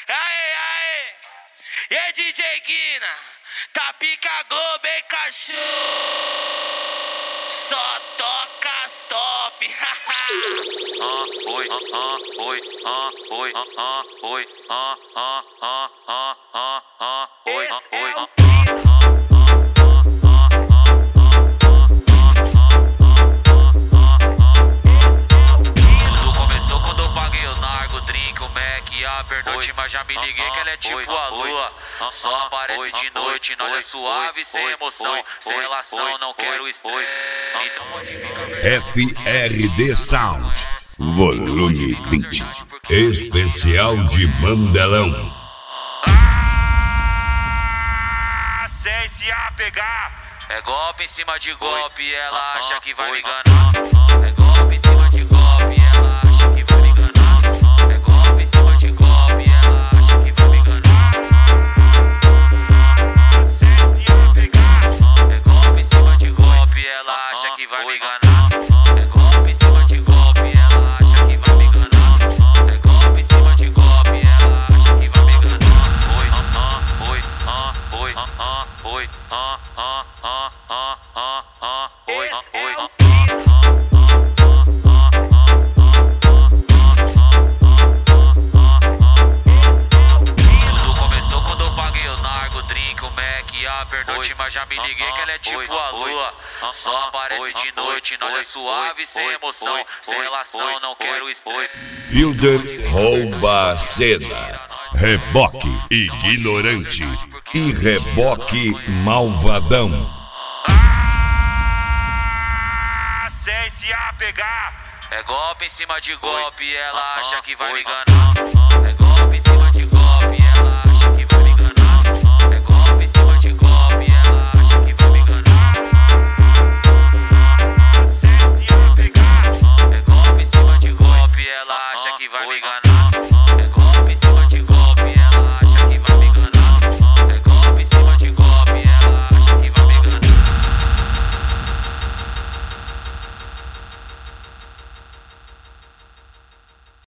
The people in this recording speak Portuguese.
Aê, aê! E aí, DJ Guina? Tá pica Globo, hein, cachorro? Só toca as top. Oi, oi, oi, oi, oi. Tudo começou quando eu paguei o nargo, drink, o Mac e a pernoite, mas já me liguei que ela é tipo a lua. Só aparece de noite, nós é suave, sem emoção, sem relação, não quero estresse. Então pode vir FRD Sound, volume 20, especial de Mandelão. Sem se apegar. É golpe em cima de golpe, ela acha que vai me enganar. É golpe em cima de golpe, ela acha que vai me enganar. É golpe em cima de golpe, ela acha que vai me enganar. Sem se apegar. É golpe em cima de golpe, ela acha que vai me enganar. É golpe em cima de golpe, ela acha que vai me enganar. É golpe em cima de golpe, ela acha que vai me enganar. Oi, oi, oi, oi, oi, oi. Tudo começou quando eu paguei o nargo, drink, o Mac e a pernoite, mas já me liguei que ela é tipo a lua. Só aparece de noite, nós é suave, sem emoção, sem relação, não quero estresse. Fielder rouba a cena. Reboque ignorante e reboque malvadão. Sem se apegar. É golpe em cima de golpe, ela acha que vai me enganar. É golpe em cima de golpe, ela acha que vai me enganar. É golpe em cima de golpe, ela acha que vai me enganar. Sem se apegar. É golpe em cima de golpe, ela acha que vai me enganar. É golpe em cima